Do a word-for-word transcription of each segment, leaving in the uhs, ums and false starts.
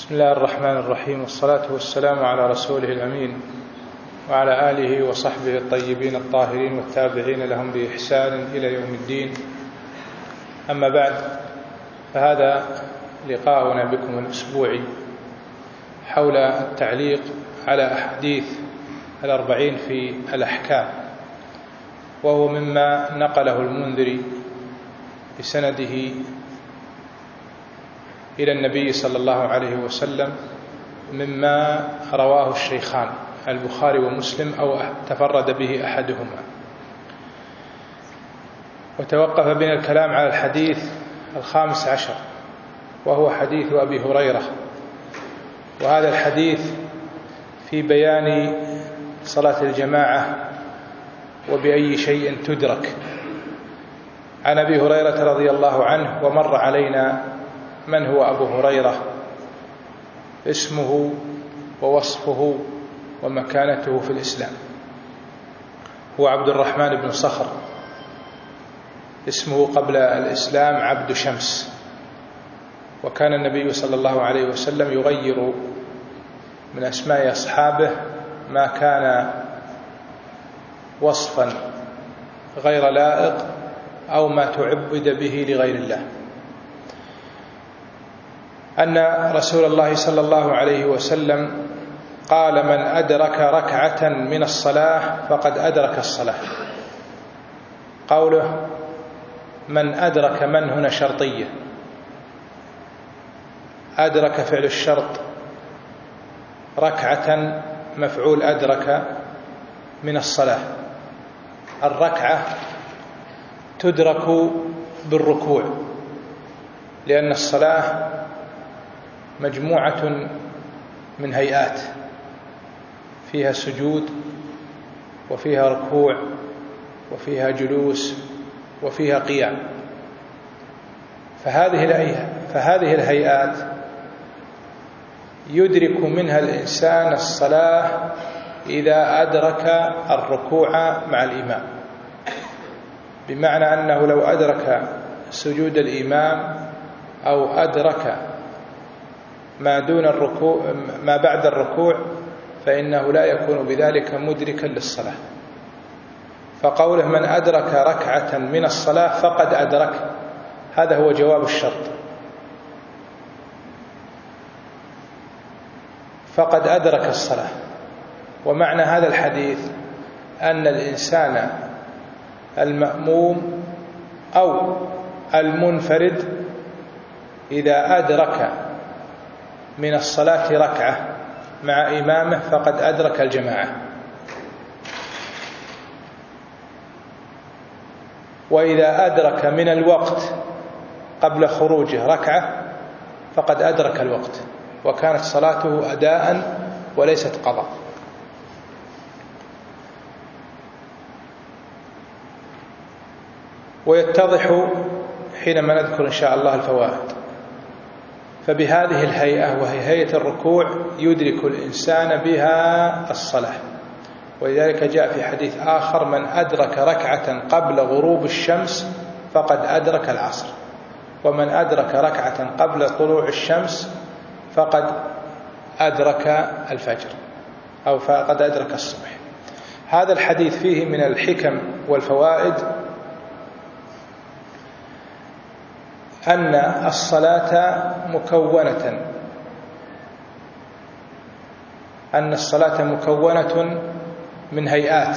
بسم الله الرحمن الرحيم، والصلاة والسلام على رسوله الأمين وعلى آله وصحبه الطيبين الطاهرين والتابعين لهم بإحسان إلى يوم الدين. أما بعد، فهذا لقاؤنا بكم الأسبوعي حول التعليق على أحاديث الأربعين في الأحكام، وهو مما نقله المنذري بسنده إلى النبي صلى الله عليه وسلم مما رواه الشيخان البخاري ومسلم أو تفرد به أحدهما. وتوقف بنا الكلام على الحديث الخامس عشر، وهو حديث أبي هريرة، وهذا الحديث في بيان صلاة الجماعة وبأي شيء تدرك. عن أبي هريرة رضي الله عنه، ومر علينا من هو أبو هريرة، اسمه ووصفه ومكانته في الإسلام. هو عبد الرحمن بن صخر، اسمه قبل الإسلام عبد شمس، وكان النبي صلى الله عليه وسلم يغير من أسماء أصحابه ما كان وصفا غير لائق أو ما تعبد به لغير الله. أن رسول الله صلى الله عليه وسلم قال: من أدرك ركعة من الصلاة فقد أدرك الصلاة. قوله من أدرك، من هنا شرطية، أدرك فعل الشرط، ركعة مفعول أدرك من الصلاة. الركعة تدرك بالركوع، لأن الصلاة مجموعة من هيئات، فيها سجود وفيها ركوع وفيها جلوس وفيها قيام. فهذه فهذه الهيئات يدرك منها الإنسان الصلاة إذا أدرك الركوع مع الإمام، بمعنى أنه لو أدرك سجود الإمام أو أدرك ما دون الركوع ما بعد الركوع فإنه لا يكون بذلك مدركا للصلاة. فقوله من أدرك ركعة من الصلاة فقد أدرك، هذا هو جواب الشرط، فقد أدرك الصلاة. ومعنى هذا الحديث أن الإنسان المأموم أو المنفرد إذا أدرك من الصلاة ركعة مع إمامه فقد أدرك الجماعة، وإذا أدرك من الوقت قبل خروجه ركعة فقد أدرك الوقت، وكانت صلاته أداء وليست قضاء. ويتضح حينما نذكر إن شاء الله الفوائد. فبهذه الهيئة، وهي هيئة الركوع، يدرك الإنسان بها الصلاة. ولذلك جاء في حديث آخر: من أدرك ركعة قبل غروب الشمس فقد أدرك العصر، ومن أدرك ركعة قبل طلوع الشمس فقد أدرك الفجر، أو فقد أدرك الصبح. هذا الحديث فيه من الحكم والفوائد أن الصلاة مكونة أن الصلاة مكونة من هيئات: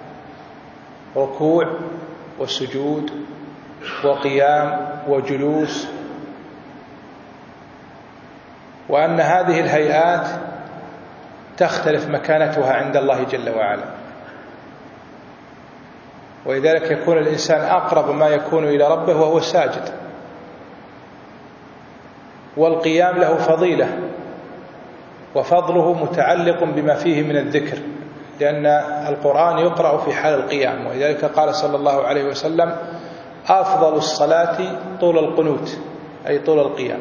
ركوع وسجود وقيام وجلوس، وأن هذه الهيئات تختلف مكانتها عند الله جل وعلا. ولذلك يكون الإنسان أقرب ما يكون إلى ربه وهو ساجد. والقيام له فضيلة، وفضله متعلق بما فيه من الذكر، لأن القرآن يقرأ في حال القيام. ولذلك قال صلى الله عليه وسلم: أفضل الصلاة طول القنوت، أي طول القيام.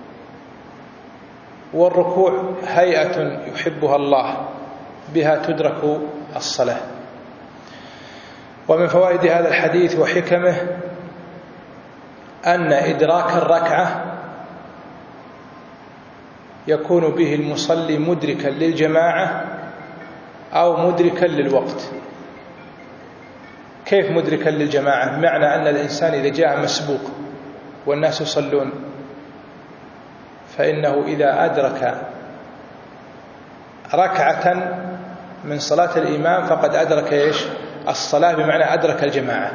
والركوع هيئة يحبها الله، بها تدرك الصلاة. ومن فوائد هذا الحديث وحكمه أن إدراك الركعة يكون به المصلي مدركا للجماعة أو مدركا للوقت. كيف مدركا للجماعة؟ بمعنى أن الإنسان إذا جاء مسبوق والناس يصلون فإنه إذا أدرك ركعة من صلاة الإمام فقد أدرك إيش؟ الصلاة، بمعنى أدرك الجماعة،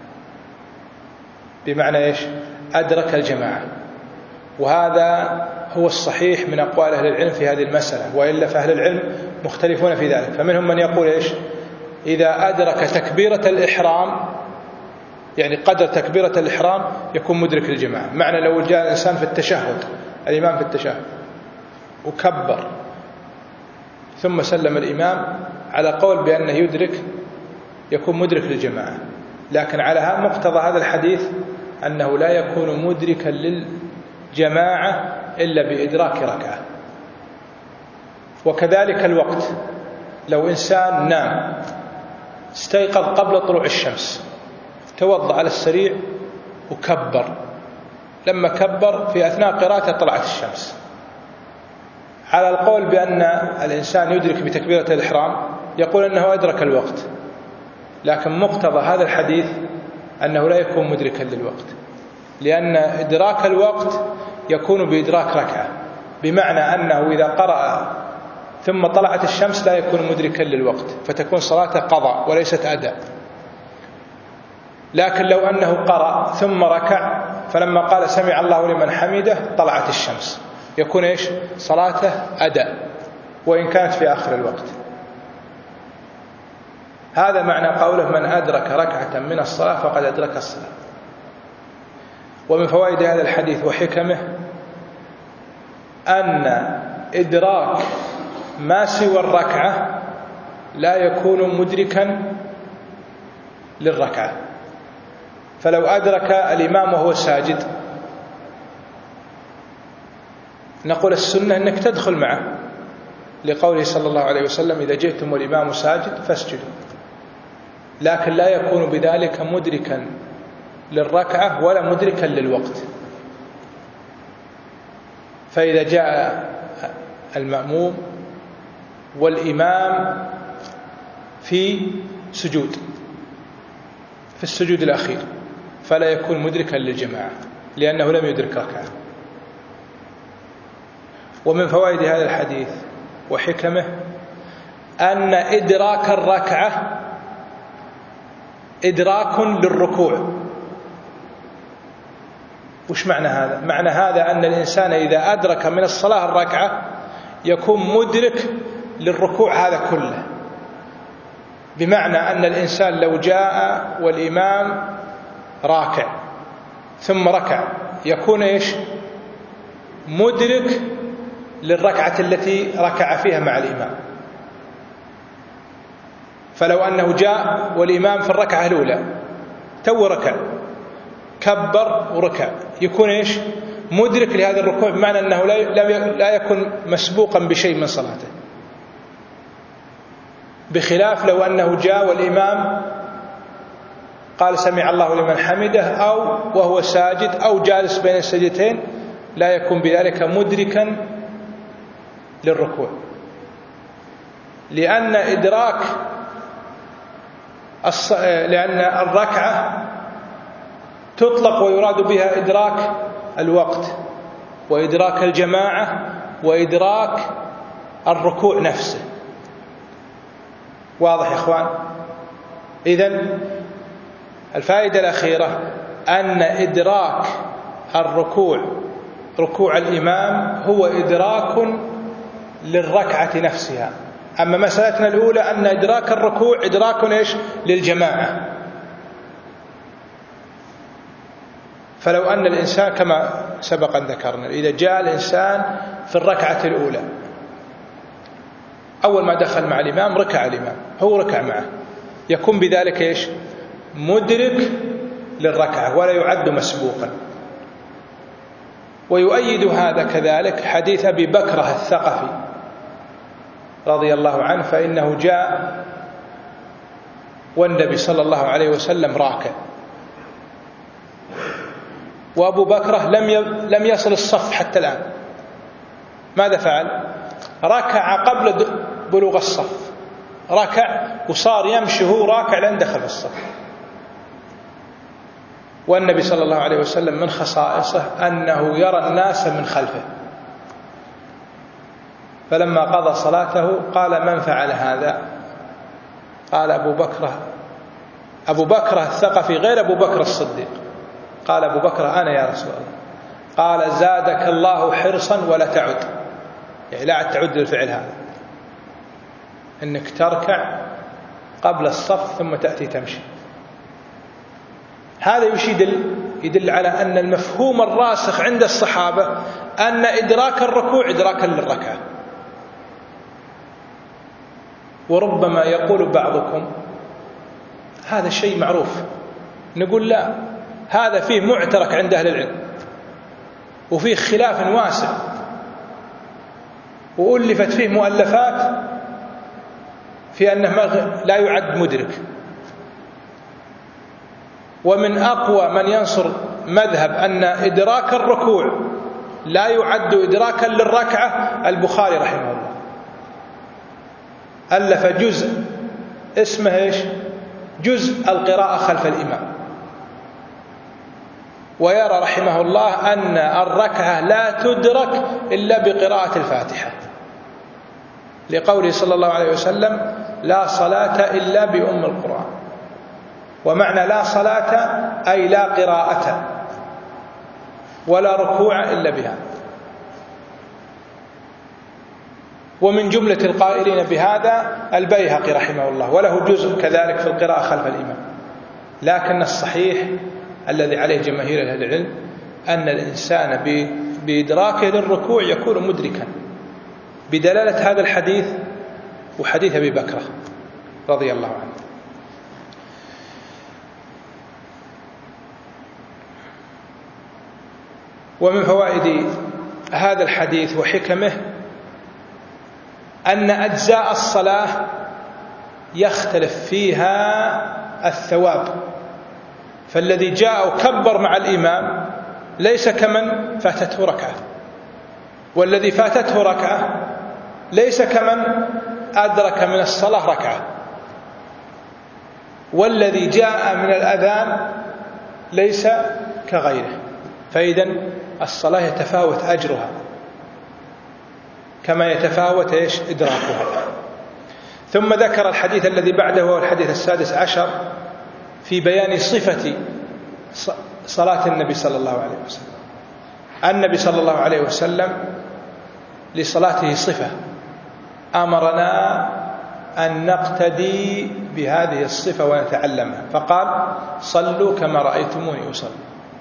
بمعنى إيش؟ أدرك الجماعة. وهذا هو الصحيح من أقوال أهل العلم في هذه المسألة، وإلا فأهل العلم مختلفون في ذلك. فمنهم من يقول إيش؟ إذا أدرك تكبيرة الإحرام، يعني قدر تكبيرة الإحرام، يكون مدرك للجماعة. معنى لو جاء الإنسان في التشهد، الإمام في التشهد وكبر ثم سلم الإمام، على قول بأنه يدرك، يكون مدرك للجماعة. لكن على مقتضى هذا الحديث أنه لا يكون مدركا للجماعة إلا بإدراك ركعة. وكذلك الوقت، لو إنسان نام استيقظ قبل طلوع الشمس، توضأ على السريع وكبر، لما كبر في أثناء قراءته طلعت الشمس، على القول بأن الإنسان يدرك بتكبيرة الإحرام يقول أنه أدرك الوقت. لكن مقتضى هذا الحديث أنه لا يكون مدركا للوقت، لأن إدراك الوقت يكون بإدراك ركعة، بمعنى أنه إذا قرأ ثم طلعت الشمس لا يكون مدركا للوقت، فتكون صلاته قضاء وليست أداء. لكن لو أنه قرأ ثم ركع فلما قال سمع الله لمن حمده طلعت الشمس، يكون إيش؟ صلاته أداء وإن كانت في آخر الوقت. هذا معنى قوله من أدرك ركعة من الصلاة فقد أدرك الصلاة. ومن فوائد هذا الحديث وحكمه أن إدراك ما سوى الركعة لا يكون مدركا للركعة. فلو أدرك الإمام وهو ساجد نقول السنة أنك تدخل معه، لقوله صلى الله عليه وسلم إذا جئتم والإمام ساجد فاسجدوا. لكن لا يكون بذلك مدركا للركعة ولا مدركا للوقت. فإذا جاء المأموم والإمام في سجود، في السجود الأخير، فلا يكون مدركا للجماعة لأنه لم يدرك ركعة. ومن فوائد هذا الحديث وحكمه أن إدراك الركعة إدراك للركوع. وش معنى هذا؟ معنى هذا أن الإنسان إذا أدرك من الصلاة الركعة يكون مدرك للركوع هذا كله، بمعنى أن الإنسان لو جاء والإمام راكع ثم ركع يكون إيش؟ مدرك للركعة التي ركع فيها مع الإمام. فلو أنه جاء والإمام في الركعة الأولى تو ركع كبر وركع يكون إيش؟ مدرك لهذا الركوع، بمعنى أنه لا يكون مسبوقا بشيء من صلاته، بخلاف لو أنه جاء والإمام قال سمع الله لمن حمده أو وهو ساجد أو جالس بين السجدتين لا يكون بذلك مدركا للركوع، لأن إدراك الص... لأن الركعة تطلق ويراد بها إدراك الوقت وإدراك الجماعة وإدراك الركوع نفسه. واضح يا إخوان؟ إذن الفائدة الأخيرة أن إدراك الركوع ركوع الإمام هو إدراك للركعة نفسها. أما مسألتنا الأولى أن إدراك الركوع إدراك إيش؟ للجماعة. فلو أن الإنسان كما سبق أن ذكرنا إذا جاء الإنسان في الركعة الأولى أول ما دخل مع الإمام ركع الإمام هو ركع معه يكون بذلك إيش؟ مدرك للركعة ولا يعد مسبوقا. ويؤيد هذا كذلك حديث أبي بكرة الثقفي رضي الله عنه، فإنه جاء والنبي صلى الله عليه وسلم راكع، وأبو بكرة لم لم يصل الصف حتى الآن، ماذا فعل؟ ركع قبل بلوغ الصف، ركع وصار يمشي هو راكع لين دخل في الصف. والنبي صلى الله عليه وسلم من خصائصه أنه يرى الناس من خلفه، فلما قضى صلاته قال: من فعل هذا؟ قال: أبو بكر أبو بكر الثقفي غير أبو بكر الصديق. قال أبو بكر: أنا يا رسول الله. قال: زادك الله حرصا ولا تعد، يعني لا تعد للفعل هذا، إنك تركع قبل الصف ثم تأتي تمشي. هذا يشير يدل على أن المفهوم الراسخ عند الصحابة أن إدراك الركوع إدراكا للركعة. وربما يقول بعضكم هذا الشيء معروف، نقول لا، هذا فيه معترك عند أهل العلم وفيه خلاف واسع وألفت فيه مؤلفات في أنه لا يعد مدرك. ومن أقوى من ينصر مذهب أن إدراك الركوع لا يعد إدراكا للركعة البخاري رحمه الله، ألف جزء اسمه إيش؟ جزء القراءة خلف الإمام. ويرى رحمه الله أن الركعة لا تدرك إلا بقراءة الفاتحة، لقوله صلى الله عليه وسلم: لا صلاة إلا بأم القرآن. ومعنى لا صلاة أي لا قراءة ولا ركوع إلا بها. ومن جملة القائلين بهذا البيهقي رحمه الله، وله جزء كذلك في القراءة خلف الإمام. لكن الصحيح الذي عليه جماهير أهل العلم أن الإنسان بإدراكه للركوع يكون مدركا بدلالة هذا الحديث وحديث أبي بكر رضي الله عنه. ومن فوائد هذا الحديث وحكمه أن أجزاء الصلاة يختلف فيها الثواب، فالذي جاء وكبر مع الإمام ليس كمن فاتته ركعة، والذي فاتته ركعة ليس كمن أدرك من الصلاة ركعة، والذي جاء من الأذان ليس كغيره. فإذن الصلاة يتفاوت أجرها كما يتفاوت إيش إدراكها. ثم ذكر الحديث الذي بعده وهو الحديث السادس عشر في بيان صفة صلاة النبي صلى الله عليه وسلم. النبي صلى الله عليه وسلم لصلاته صفة أمرنا أن نقتدي بهذه الصفة ونتعلمها، فقال: صلوا كما رأيتموني أصلي.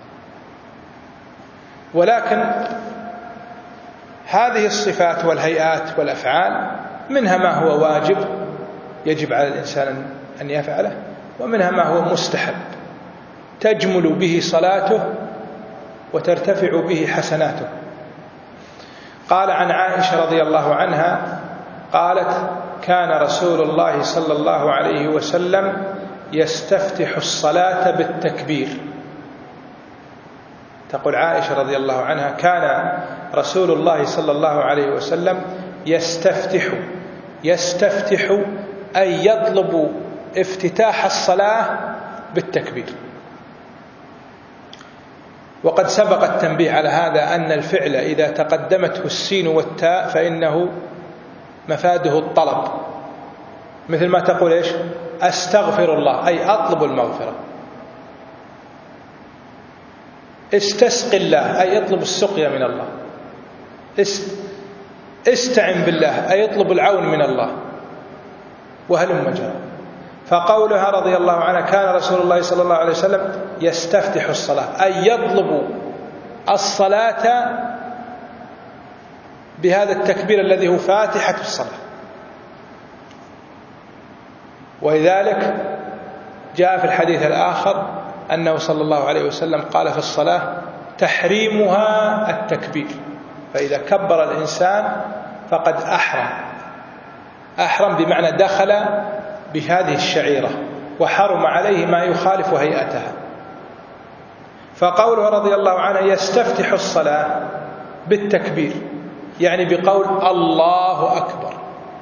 ولكن هذه الصفات والهيئات والأفعال منها ما هو واجب يجب على الإنسان أن يفعله، ومنها ما هو مستحب تجمل به صلاته وترتفع به حسناته. قال عن عائشة رضي الله عنها قالت: كان رسول الله صلى الله عليه وسلم يستفتح الصلاة بالتكبير. تقول عائشة رضي الله عنها: كان رسول الله صلى الله عليه وسلم يستفتح يستفتح أي يطلب افتتاح الصلاة بالتكبير. وقد سبق التنبيه على هذا أن الفعل إذا تقدمته السين والتاء فإنه مفاده الطلب، مثل ما تقول إيش؟ أستغفر الله أي أطلب المغفرة. استسق الله أي اطلب السقيا من الله. استعن بالله أي اطلب العون من الله، وهلم جرى. فقولها رضي الله عنها: كان رسول الله صلى الله عليه وسلم يستفتح الصلاة أي يطلب الصلاة بهذا التكبير الذي هو فاتحة الصلاة. ولذلك جاء في الحديث الآخر أنه صلى الله عليه وسلم قال في الصلاة: تحريمها التكبير، فإذا كبر الإنسان فقد أحرم. أحرم بمعنى دخل بهذه الشعيرة وحرم عليه ما يخالف هيئتها. فقوله رضي الله عنه يستفتح الصلاة بالتكبير يعني بقول الله أكبر.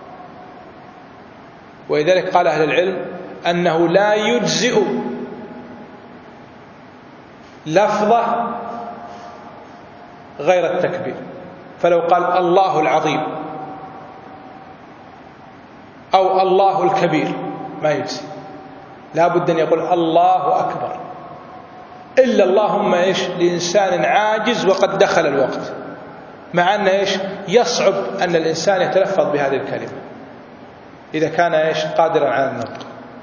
ولذلك قال أهل العلم أنه لا يجزئ لفظة غير التكبير، فلو قال الله العظيم أو الله الكبير ما يجزي، لا بد أن يقول الله أكبر، إلا اللهم إيش لإنسان عاجز وقد دخل الوقت، مع أن إيش يصعب أن الإنسان يتلفظ بهذه الكلمة إذا كان إيش قادرا على النطق.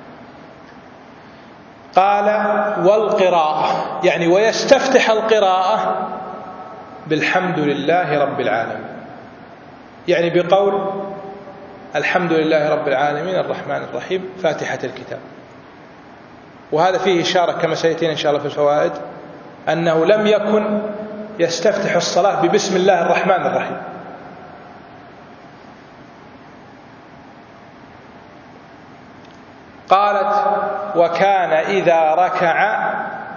قال والقراءة، يعني ويستفتح القراءة بالحمد لله رب العالمين، يعني بقول الحمد لله رب العالمين الرحمن الرحيم فاتحة الكتاب. وهذا فيه إشارة كما سيأتينا إن شاء الله في الفوائد أنه لم يكن يستفتح الصلاة ببسم الله الرحمن الرحيم، قالت وكان إذا ركع،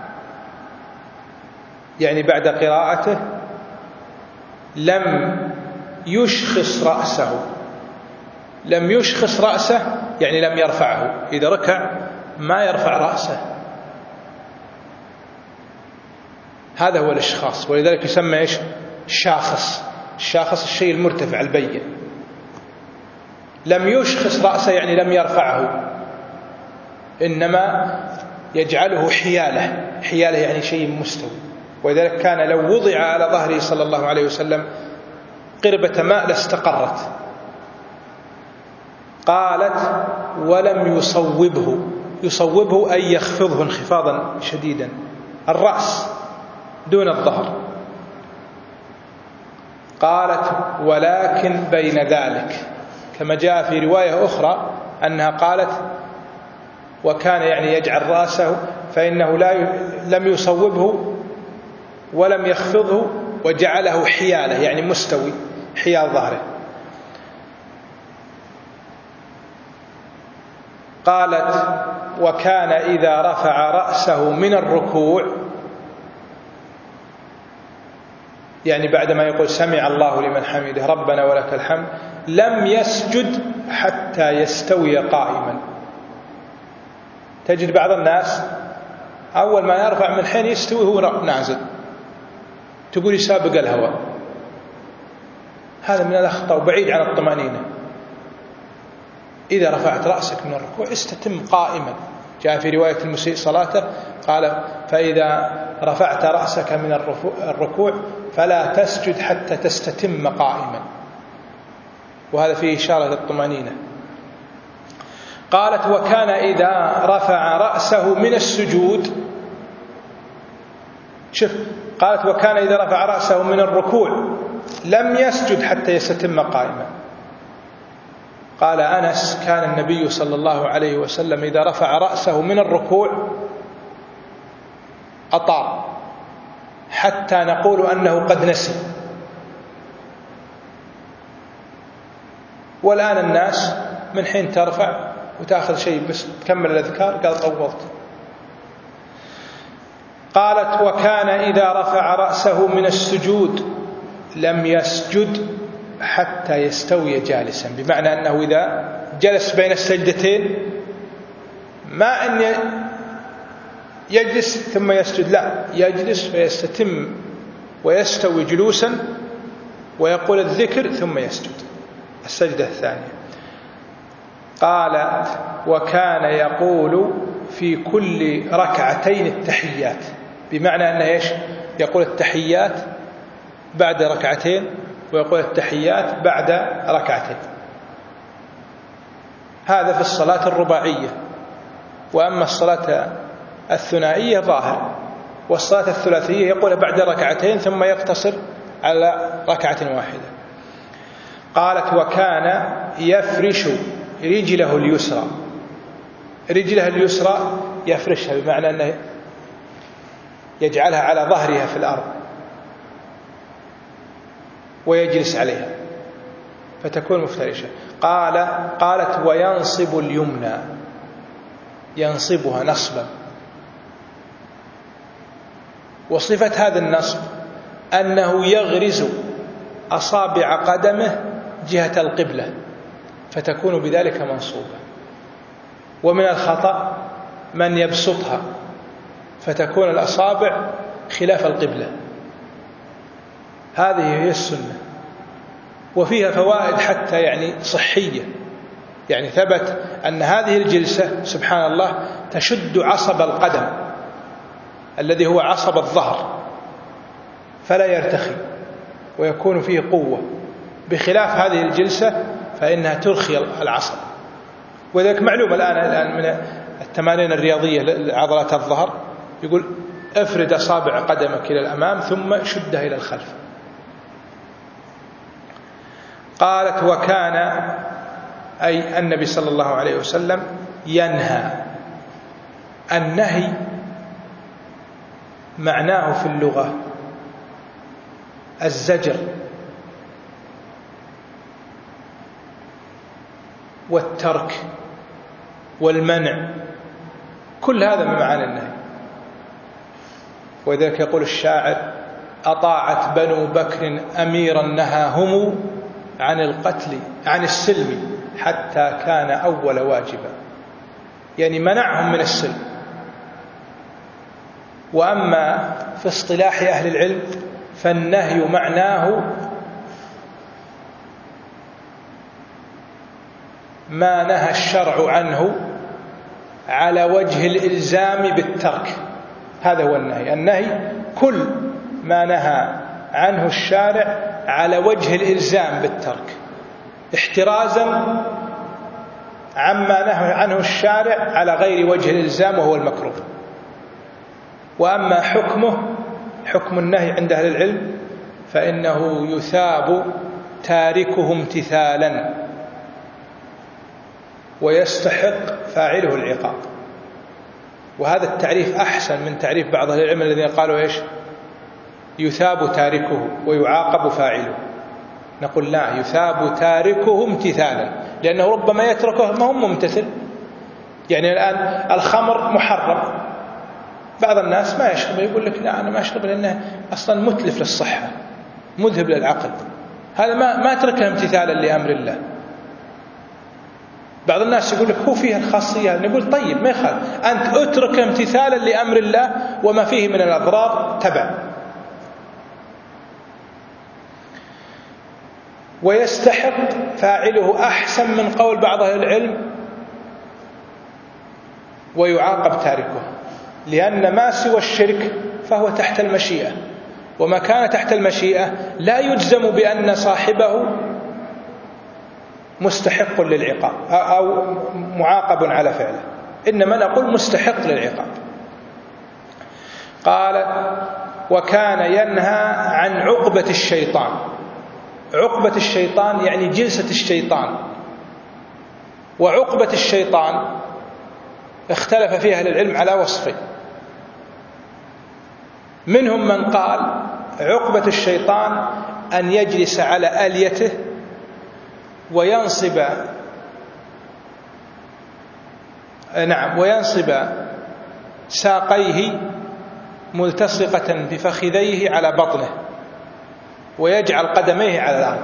يعني بعد قراءته لم يشخص رأسه. لم يشخص رأسه يعني لم يرفعه، إذا ركع ما يرفع رأسه، هذا هو الإشخاص، ولذلك يسمى إيش شاخص. الشاخص الشيء المرتفع البين. لم يشخص رأسه يعني لم يرفعه، إنما يجعله حيالة. حيالة يعني شيء مستوي. ولذلك كان لو وضع على ظهره صلى الله عليه وسلم قربة ماء لاستقرت. قالت ولم يصوبه. يصوبه أي يخفضه انخفاضا شديدا، الرأس دون الظهر. قالت ولكن بين ذلك، كما جاء في رواية أخرى أنها قالت وكان يعني يجعل رأسه، فإنه لا لم يصوبه ولم يخفضه وجعله حياله يعني مستوي حيال ظهره. قالت وكان إذا رفع رأسه من الركوع، يعني بعدما يقول سمع الله لمن حمده ربنا ولك الحمد، لم يسجد حتى يستوي قائما. تجد بعض الناس أول ما يرفع من حين يستوي هو نازل، تقول يسابق الهواء. هذا من الأخطاء وبعيد عن الطمأنينة. إذا رفعت رأسك من الركوع استتم قائما. جاء في رواية المسيء صلاته قال فإذا رفعت رأسك من الركوع فلا تسجد حتى تستتم قائما، وهذا فيه إشارة للطمأنينة. قالت وكان إذا رفع رأسه من السجود، شوف قالت وكان إذا رفع رأسه من الركوع لم يسجد حتى يستتم قائما. قال أنس كان النبي صلى الله عليه وسلم إذا رفع رأسه من الركوع أطال حتى نقول أنه قد نسي. والآن الناس من حين ترفع وتأخذ شيء بس تكمل الأذكار قال طولت. قالت وكان إذا رفع رأسه من السجود لم يسجد حتى يستوي جالسا، بمعنى أنه إذا جلس بين السجدتين ما أن يجلس ثم يسجد، لا، يجلس فيستتم ويستوي جلوسا ويقول الذكر ثم يسجد السجدة الثانية. قال وكان يقول في كل ركعتين التحيات، بمعنى أنه إيش يقول التحيات بعد ركعتين ويقول التحيات بعد ركعتين. هذا في الصلاة الرباعية. وأما الصلاة الثنائية ظاهر، والصلاة الثلاثية يقول بعد ركعتين ثم يقتصر على ركعة واحدة. قالت وكان يفرش رجله اليسرى. رجله اليسرى يفرشها بمعنى أنه يجعلها على ظهرها في الأرض ويجلس عليها فتكون مفترشة. قال قالت وينصب اليمنى، ينصبها نصبا. وصفة هذا النصب أنه يغرز أصابع قدمه جهة القبلة فتكون بذلك منصوبة. ومن الخطأ من يبسطها فتكون الأصابع خلاف القبلة. هذه هي السنة، وفيها فوائد حتى يعني صحية. يعني ثبت أن هذه الجلسة سبحان الله تشد عصب القدم الذي هو عصب الظهر فلا يرتخي ويكون فيه قوة، بخلاف هذه الجلسة فإنها ترخي العصب. وذلك معلوم الآن الآن من التمارين الرياضية لعضلات الظهر يقول افرد أصابع قدمك إلى الأمام ثم شدها إلى الخلف. قالت وكان أي النبي صلى الله عليه وسلم ينهى. النهي معناه في اللغة الزجر والترك والمنع، كل هذا من معاني النهي. وذلك يقول الشاعر أطاعت بنو بكر أميرا نهاهم عن القتل عن السلم حتى كان أول واجبا، يعني منعهم من السلم. وأما في اصطلاح أهل العلم فالنهي معناه ما نهى الشرع عنه على وجه الإلزام بالترك، هذا هو النهي. النهي كل ما نهى عنه الشارع على وجه الإلزام بالترك احترازا عما نهى عنه الشارع على غير وجه الإلزام وهو المكروه. وأما حكمه حكم النهي عند أهل العلم فإنه يثاب تاركه امتثالا ويستحق فاعله العقاب. وهذا التعريف أحسن من تعريف بعض أهل العلم الذين قالوا إيش يثاب تاركه ويعاقب فاعله. نقول لا، يثاب تاركه امتثالا، لأنه ربما يتركه ما هو ممتثل. يعني الآن الخمر محرم، بعض الناس ما يشرب، يقول لك لا أنا ما أشرب لأنه أصلا متلف للصحة مذهب للعقل، هذا ما ما تركه امتثالا لأمر الله. بعض الناس يقول لك هو فيها الخاصية، نقول طيب ما يخالف، أنت اترك امتثالا لأمر الله وما فيه من الأضرار تبع. ويستحق فاعله أحسن من قول بعض أهل العلم ويعاقب تاركه، لأن ما سوى الشرك فهو تحت المشيئة، وما كان تحت المشيئة لا يجزم بأن صاحبه مستحق للعقاب أو معاقب على فعله، إنما نقول مستحق للعقاب. قال وكان ينهى عن عقبة الشيطان. عقبة الشيطان يعني جلسة الشيطان. وعقبة الشيطان اختلف فيها أهل العلم على وصفين. منهم من قال عقبة الشيطان أن يجلس على آليته وينصب نعم وينصب ساقيه ملتصقة بفخذيه على بطنه ويجعل قدميه على الأرض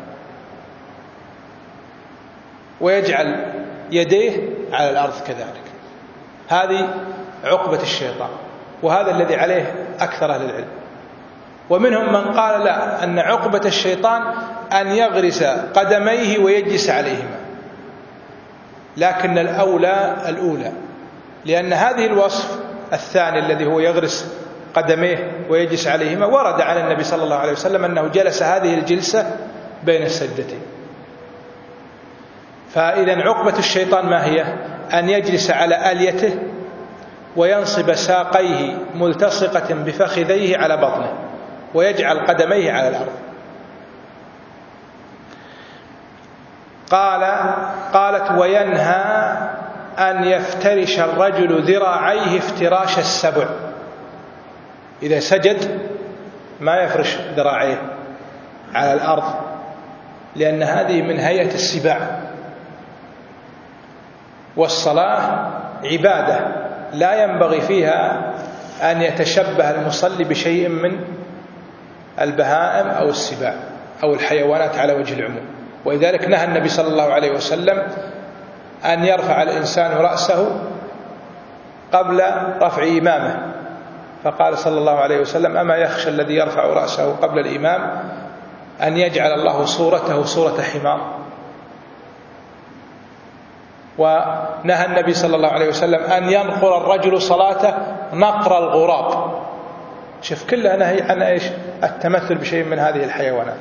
ويجعل يديه على الأرض كذلك. هذه عقبة الشيطان، وهذا الذي عليه أكثر أهل العلم. ومنهم من قال لا، أن عقبة الشيطان أن يغرس قدميه ويجلس عليهما، لكن الأولى الأولى، لأن هذه الوصف الثاني الذي هو يغرس قدميه ويجلس عليهما ورد عن النبي صلى الله عليه وسلم أنه جلس هذه الجلسة بين السجدتين. فإذا عقبة الشيطان ما هي؟ أن يجلس على آليته وينصب ساقيه ملتصقة بفخذيه على بطنه ويجعل قدميه على الأرض. قال قالت وينهى أن يفترش الرجل ذراعيه افتراش السبع. إذا سجد ما يفرش ذراعيه على الأرض، لأن هذه من هيئة السباع. والصلاة عبادة لا ينبغي فيها أن يتشبه المصلي بشيء من البهائم أو السباع أو الحيوانات على وجه العموم. ولذلك نهى النبي صلى الله عليه وسلم أن يرفع الإنسان رأسه قبل رفع إمامه، فقال صلى الله عليه وسلم: أما يخشى الذي يرفع رأسه قبل الإمام أن يجعل الله صورته صورة حمار. ونهى النبي صلى الله عليه وسلم أن ينقر الرجل صلاته نقر الغراب. شوف كلها نهي عن إيش؟ التمثل بشيء من هذه الحيوانات.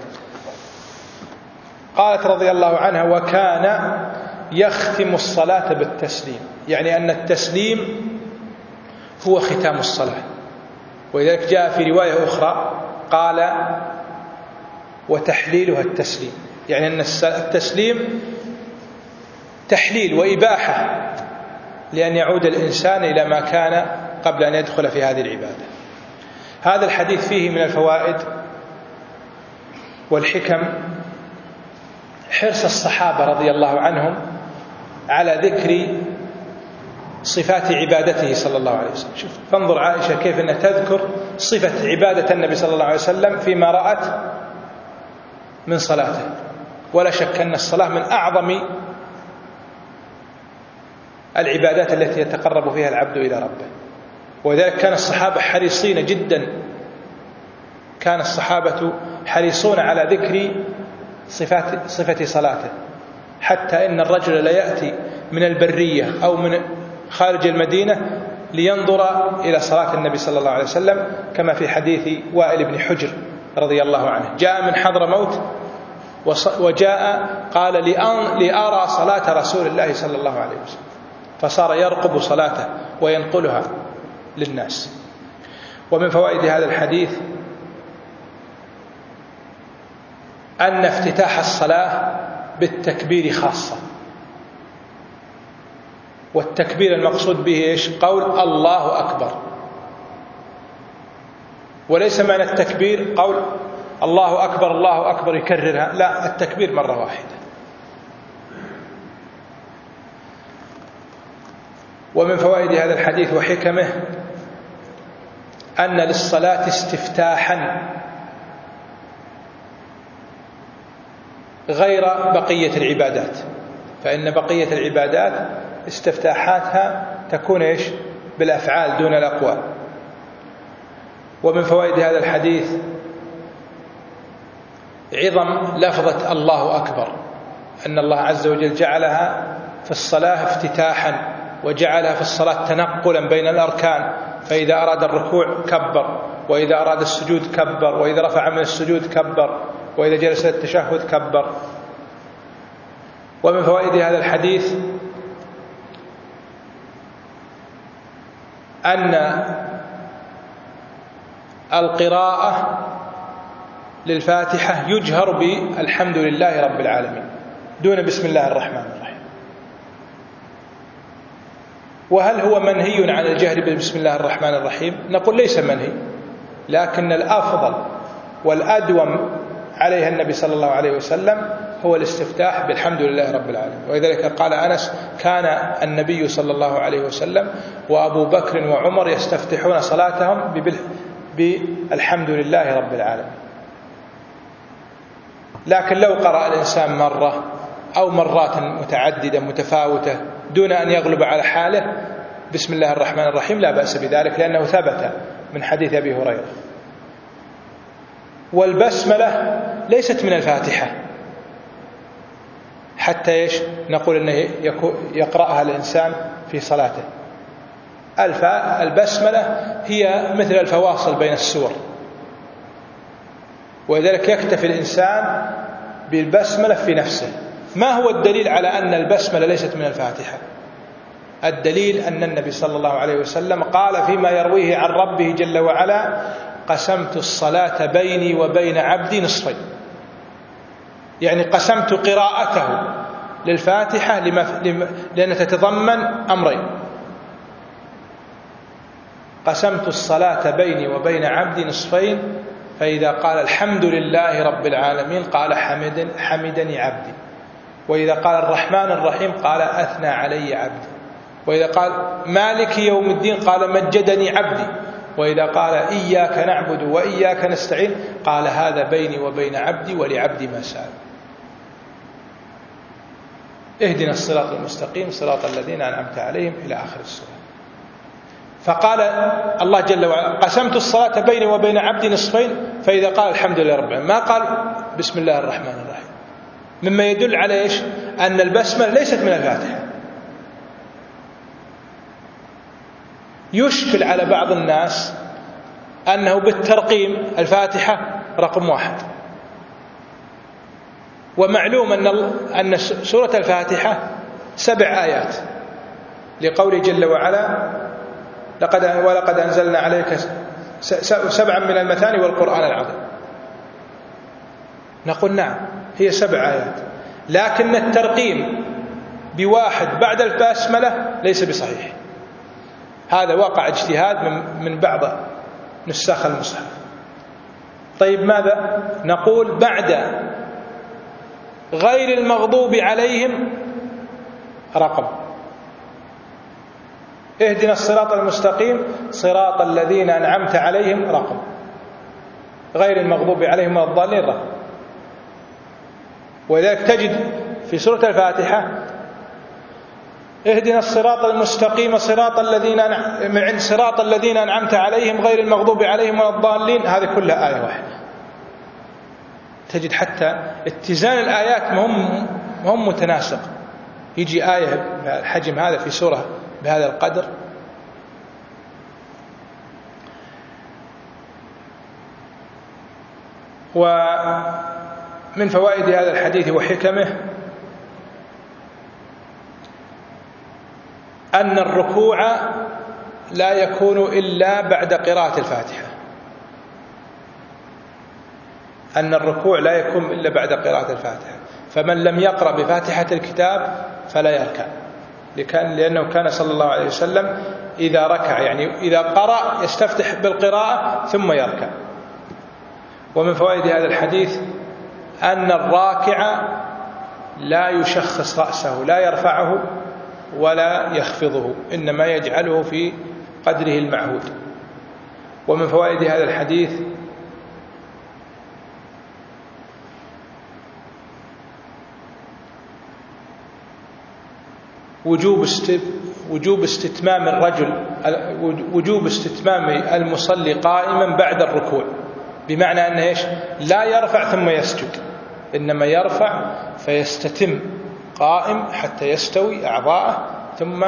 قالت رضي الله عنها: وكان يختم الصلاة بالتسليم، يعني أن التسليم هو ختام الصلاة. ولذلك جاء في رواية أخرى قال: وتحليلها التسليم، يعني أن التسليم تحليل وإباحة لأن يعود الإنسان إلى ما كان قبل أن يدخل في هذه العبادة. هذا الحديث فيه من الفوائد والحكم حرص الصحابة رضي الله عنهم على ذكر صفات عبادته صلى الله عليه وسلم. شوف فانظر عائشة كيف أنها تذكر صفة عبادة النبي صلى الله عليه وسلم فيما رأت من صلاته. ولا شك أن الصلاة من أعظم العبادات التي يتقرب فيها العبد إلى ربه. وذلك كان الصحابة حريصين جدا، كان الصحابة حريصون على ذكر صفات صفة صلاته، حتى إن الرجل لا يأتي من البرية أو من خارج المدينة لينظر إلى صلاة النبي صلى الله عليه وسلم، كما في حديث وائل بن حجر رضي الله عنه: جاء من حضرموت وجاء قال لأرى صلاة رسول الله صلى الله عليه وسلم، فصار يرقب صلاته وينقلها للناس. ومن فوائد هذا الحديث أن افتتاح الصلاة بالتكبير خاصة، والتكبير المقصود به إيش؟ قول الله أكبر، وليس معنى التكبير قول الله أكبر الله أكبر يكررها، لا، التكبير مرة واحدة. ومن فوائد هذا الحديث وحكمه أن للصلاة استفتاحا غير بقية العبادات، فإن بقية العبادات استفتاحاتها تكون إيش؟ بالأفعال دون الأقوال. ومن فوائد هذا الحديث عظم لفظة الله أكبر، أن الله عز وجل جعلها في الصلاة افتتاحا، وجعلها في الصلاة تنقلا بين الأركان، فإذا أراد الركوع كبر، وإذا أراد السجود كبر، وإذا رفع من السجود كبر، وإذا جلس التشهد كبر. ومن فوائد هذا الحديث أن القراءة للفاتحة يجهر بالحمد لله رب العالمين دون بسم الله الرحمن الرحيم. وهل هو منهي عن الجهر بسم الله الرحمن الرحيم؟ نقول ليس منهي، لكن الأفضل والأدوم عليها النبي صلى الله عليه وسلم هو الاستفتاح بالحمد لله رب العالمين. ولذلك قال أنس: كان النبي صلى الله عليه وسلم وأبو بكر وعمر يستفتحون صلاتهم بالحمد لله رب العالمين. لكن لو قرأ الإنسان مرة أو مرات متعددة متفاوتة دون أن يغلب على حاله بسم الله الرحمن الرحيم لا بأس بذلك، لأنه ثبت من حديث أبي هريرة. والبسملة ليست من الفاتحة حتى إيش نقول أنه يقرأها الإنسان في صلاته. البسملة هي مثل الفواصل بين السور، ولذلك يكتفي الإنسان بالبسملة في نفسه. ما هو الدليل على أن البسملة ليست من الفاتحة؟ الدليل أن النبي صلى الله عليه وسلم قال فيما يرويه عن ربه جل وعلا: قسمت الصلاة بيني وبين عبدي نصفين، يعني قسمت قراءته للفاتحة لأن تتضمن أمرين: قسمت الصلاة بيني وبين عبدي نصفين، فإذا قال الحمد لله رب العالمين قال حمد حمدني عبدي، وإذا قال الرحمن الرحيم قال أثنى علي عبدي، وإذا قال مالك يوم الدين قال مجدني عبدي، وإذا قال إياك نعبد وإياك نستعين قال هذا بيني وبين عبدي ولعبدي ما سأل. اهدنا الصراط المستقيم صراط الذين أنعمت عليهم إلى آخر السورة. فقال الله جل وعلا قسمت الصلاة بيني وبين عبدي نصفين، فإذا قال الحمد لله رب العالمين ما قال بسم الله الرحمن الرحيم، مما يدل على إيش؟ أن البسملة ليست من الفاتحة. يشكل على بعض الناس أنه بالترقيم الفاتحة رقم واحد، ومعلوم أن أن سورة الفاتحة سبع آيات، لقوله جل وعلا لقد ولقد أنزلنا عليك سبعا من المثاني والقرآن العظيم. نقول نعم هي سبع آيات، لكن الترقيم بواحد بعد البسملة ليس بصحيح. هذا واقع اجتهاد من من بعض نساخ المصحف. طيب ماذا نقول بعد غير المغضوب عليهم رقم؟ اهدنا الصراط المستقيم صراط الذين أنعمت عليهم رقم، غير المغضوب عليهم ولا الضالين رقم. ولذلك تجد في سورة الفاتحة اهدنا الصراط المستقيم صراط الذين من صراط الذين أنعمت عليهم غير المغضوب عليهم ولا الضالين، هذه كلها آية واحدة. تجد حتى اتزان الآيات مهم مهم متناسق، يجي آية الحجم هذا في سورة بهذا القدر. ومن فوائد هذا الحديث وحكمه أن الركوع لا يكون إلا بعد قراءة الفاتحة، أن الركوع لا يكون إلا بعد قراءة الفاتحة، فمن لم يقرأ بفاتحة الكتاب فلا يركع، لأنه كان صلى الله عليه وسلم إذا ركع يعني إذا قرأ يستفتح بالقراءة ثم يركع. ومن فوائد هذا الحديث أن الراكع لا يشخص رأسه، لا يرفعه ولا يخفضه، إنما يجعله في قدره المعهود. ومن فوائد هذا الحديث وجوب وجوب استتمام الرجل وجوب استتمام المصلي قائما بعد الركوع، بمعنى أنه إيش؟ لا يرفع ثم يسجد، إنما يرفع فيستتم قائم حتى يستوي أعضاءه ثم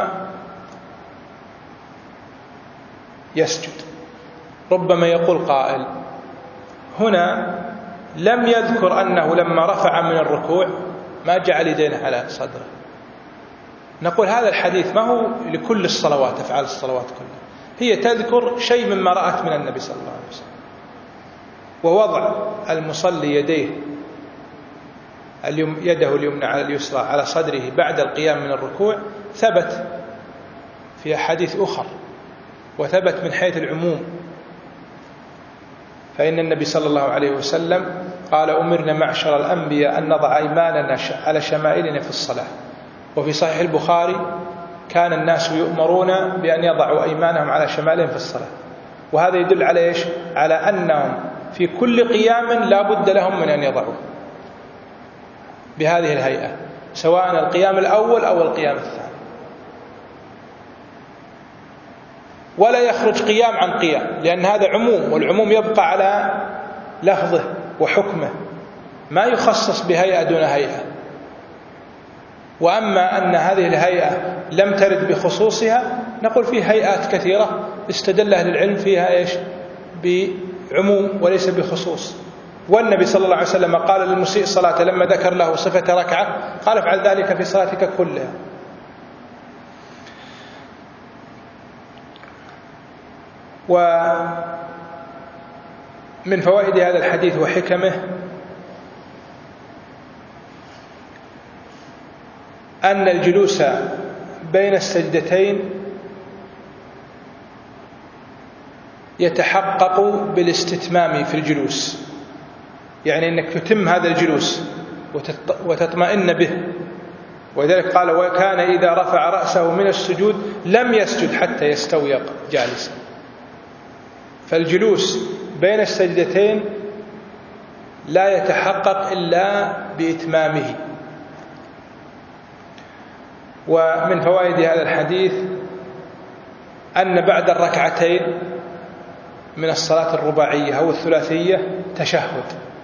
يسجد. ربما يقول قائل هنا لم يذكر أنه لما رفع من الركوع ما جعل يديه على صدره. نقول هذا الحديث ما هو لكل الصلوات، أفعال الصلوات كلها، هي تذكر شيء مما رأت من النبي صلى الله عليه وسلم. ووضع المصلي يديه يده اليمنى على اليسرى على صدره بعد القيام من الركوع ثبت في أحاديث أخرى، وثبت من حيث العموم، فإن النبي صلى الله عليه وسلم قال أمرنا معشر الأنبياء أن نضع أيماننا على شمائلنا في الصلاة. وفي صحيح البخاري كان الناس يؤمرون بأن يضعوا أيمانهم على شمالهم في الصلاة. وهذا يدل على إيش؟ على أنهم في كل قيام لا بد لهم من أن يضعوا بهذه الهيئة، سواء القيام الأول أو القيام الثاني، ولا يخرج قيام عن قيام، لأن هذا عموم، والعموم يبقى على لفظه وحكمه، ما يخصص بهيئة دون هيئة. وأما أن هذه الهيئة لم ترد بخصوصها نقول فيه هيئات كثيرة استدل أهل العلم فيها إيش؟ بعموم وليس بخصوص. والنبي صلى الله عليه وسلم قال للمسيء الصلاة لما ذكر له صفة ركعة قال افعل ذلك في صلاتك كلها. ومن فوائد هذا الحديث وحكمه أن الجلوس بين السجدتين يتحقق بالاستتمام في الجلوس، يعني أنك تتم هذا الجلوس وتطمئن به. ولذلك قال وكان إذا رفع رأسه من السجود لم يسجد حتى يستوي جالسا. فالجلوس بين السجدتين لا يتحقق إلا بإتمامه. ومن فوائد هذا الحديث أن بعد الركعتين من الصلاة الرباعية أو الثلاثية تشهد،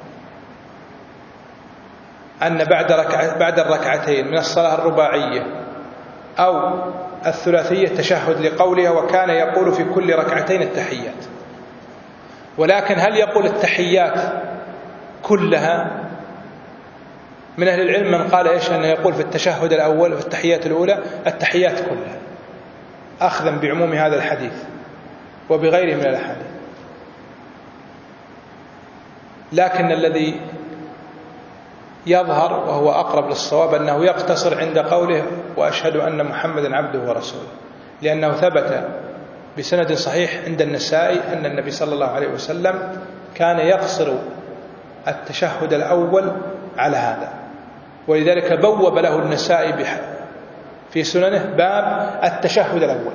أن بعد ركعة بعد الركعتين من الصلاة الرباعية أو الثلاثية تشهد، لقولها وكان يقول في كل ركعتين التحيات. ولكن هل يقول التحيات كلها؟ من أهل العلم من قال إيش أنه يقول في التشهد الأول وفي التحيات الأولى التحيات كلها، أخذا بعموم هذا الحديث وبغيره من الأحاديث. لكن الذي يظهر وهو أقرب للصواب أنه يقتصر عند قوله وأشهد أن محمدا عبده ورسوله، لأنه ثبت بسند صحيح عند النسائي أن النبي صلى الله عليه وسلم كان يقصر التشهد الأول على هذا، ولذلك بوب له النسائي في سننه باب التشهد الأول.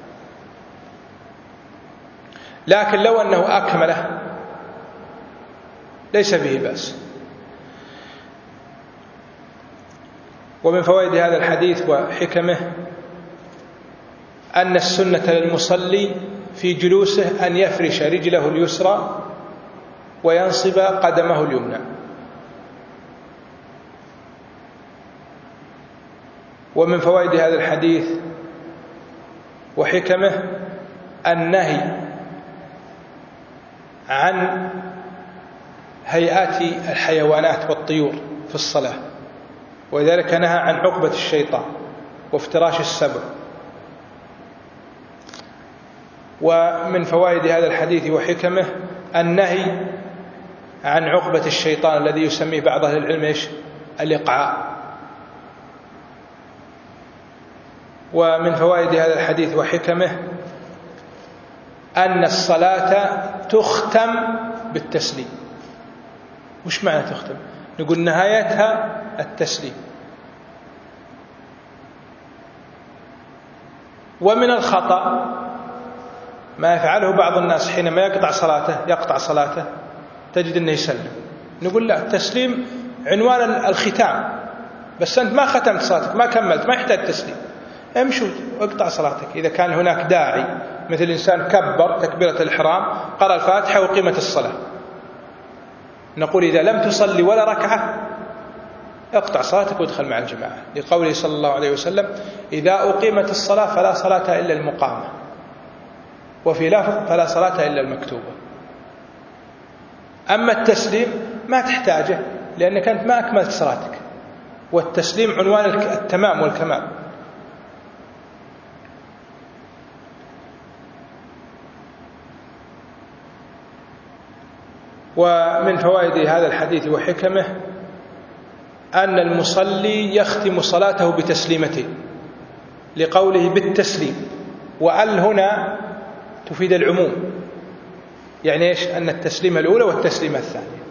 لكن لو أنه أكمله ليس به بأس. ومن فوائد هذا الحديث وحكمه أن السنة للمصلي في جلوسه أن يفرش رجله اليسرى وينصب قدمه اليمنى. ومن فوائد هذا الحديث وحكمه النهي عن هيئات الحيوانات والطيور في الصلاة، وذلك نهى عن عقبة الشيطان وافتراش السبع. ومن فوائد هذا الحديث وحكمه النهي عن عقبة الشيطان الذي يسميه بعض أهل العلم إيش؟ الإقعاء. ومن فوائد هذا الحديث وحكمه أن الصلاة تختم بالتسليم. وش معنى تختم؟ نقول نهايتها التسليم. ومن الخطأ ما يفعله بعض الناس حينما يقطع صلاته يقطع صلاته تجد أنه يسلم. نقول لا، التسليم عنوان الختام، بس أنت ما ختمت صلاتك، ما كملت، ما يحتاج تسليم، امشوا واقطع صلاتك. إذا كان هناك داعي مثل إنسان كبر تكبيرة الإحرام قرأ الفاتحة وقيمة الصلاة، نقول إذا لم تصلي ولا ركعة اقطع صلاتك وادخل مع الجماعة، لقوله صلى الله عليه وسلم إذا أقيمت الصلاة فلا صلاة إلا المقامة، وفي لفظ فلا صلاة إلا المكتوبة. أما التسليم ما تحتاجه لأنك أنت ما أكملت صلاتك، والتسليم عنوان التمام والكمال. ومن فوائد هذا الحديث وحكمه أن المصلي يختم صلاته بتسليمتين، لقوله بالتسليم، وأل هنا تفيد العموم، يعني إيش؟ أن التسليمة الأولى والتسليمة الثانية،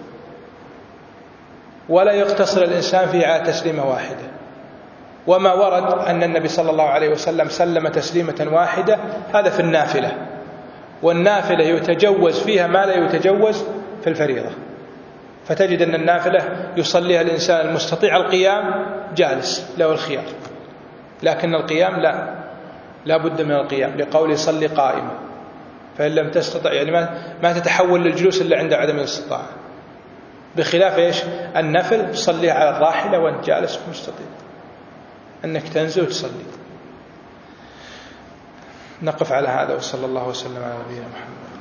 ولا يقتصر الإنسان فيه على تسليمة واحدة. وما ورد أن النبي صلى الله عليه وسلم سلم تسليمة واحدة هذا في النافلة، والنافلة يتجوز فيها ما لا يتجوز في الفريضة، فتجد أن النافلة يصليها الإنسان المستطيع القيام جالس له الخيار، لكن القيام لا لا بد من القيام، لقوله صلي قائما، فإن لم تستطع يعني ما, ما تتحول للجلوس إلا عند عدم الاستطاعة، بخلاف إيش؟ النفل تصليها على الراحلة وأنت جالس مستطيع أنك تنزل وتصلي. نقف على هذا، وصلى الله وسلم على نبينا محمد.